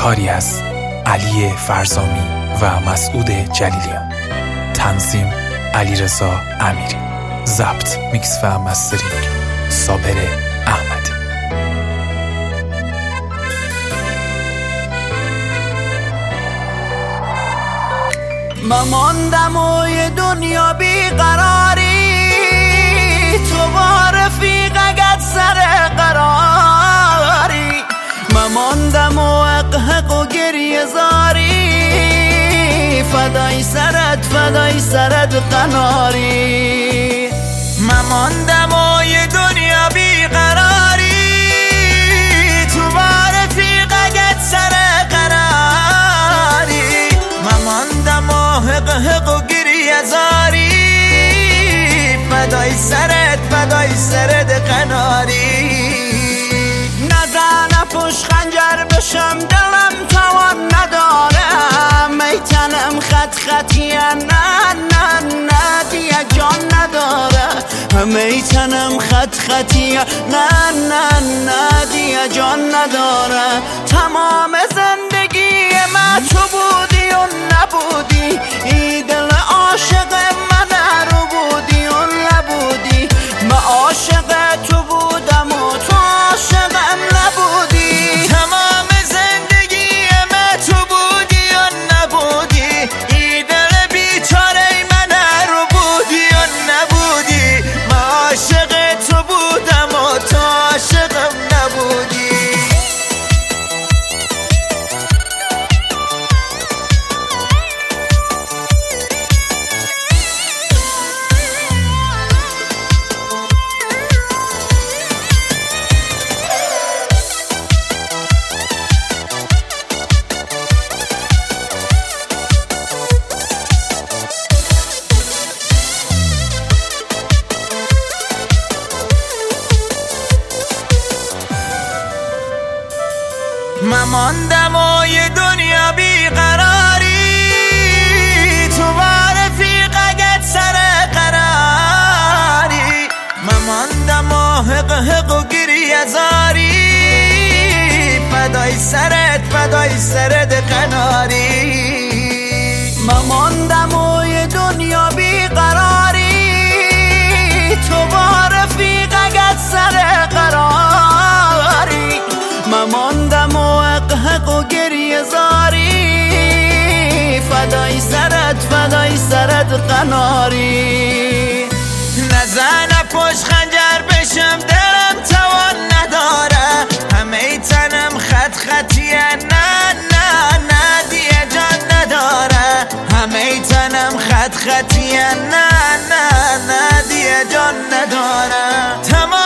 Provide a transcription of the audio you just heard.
کاری از علی فرزامی و مسعود جلیلیان. تنظیم علیرضا امیری. ضبط، میکس و مسترینگ صابر احمدی. من ماندم و یه دنیا بیقراری، تو با رفیقت سر قراری. من ماندم و حق و گریه زاری، فدای سرت قناری. من ماندم و یه دنیا بیقراری، تو با رفیقت سر قراری. من ماندم و حق و گریه زاری، فدای سرت قناری. نزنه پشت خنجر بشم دلم توان ندارم، میتنم خطیه نه دیگه جان نداره. میتنم خطیه نه دیگه جان نداره. تمام زندگی من تو بودی و نبودی، ای دل عاشق من رو بودی و نبودی. من عاشق تو بودم و تو عاشقم نبودی. تمام زندگی من تو بودی و نبودی، ای دل بیچاره من رو بودی و نبودی. من عاشق تو بودم و تو عاشقم نبودی. من ماندم و یه دنیا بیقراری، تو با رفیقت سر قراری. من ماندم و حق و گریه زاری، فدای سرت قناری. من ماندم و یه دنیا بیقراری، تو با رفیقت سر قراری. من ماندم و حق و گریه زاری، فدای سرت قناری. نزنه پشت خنجر بشم دلم توان نداره، همه تنم خطیه نه دیگه جان نداره. همه تنم خطیه نه دیگه جان نداره. تمام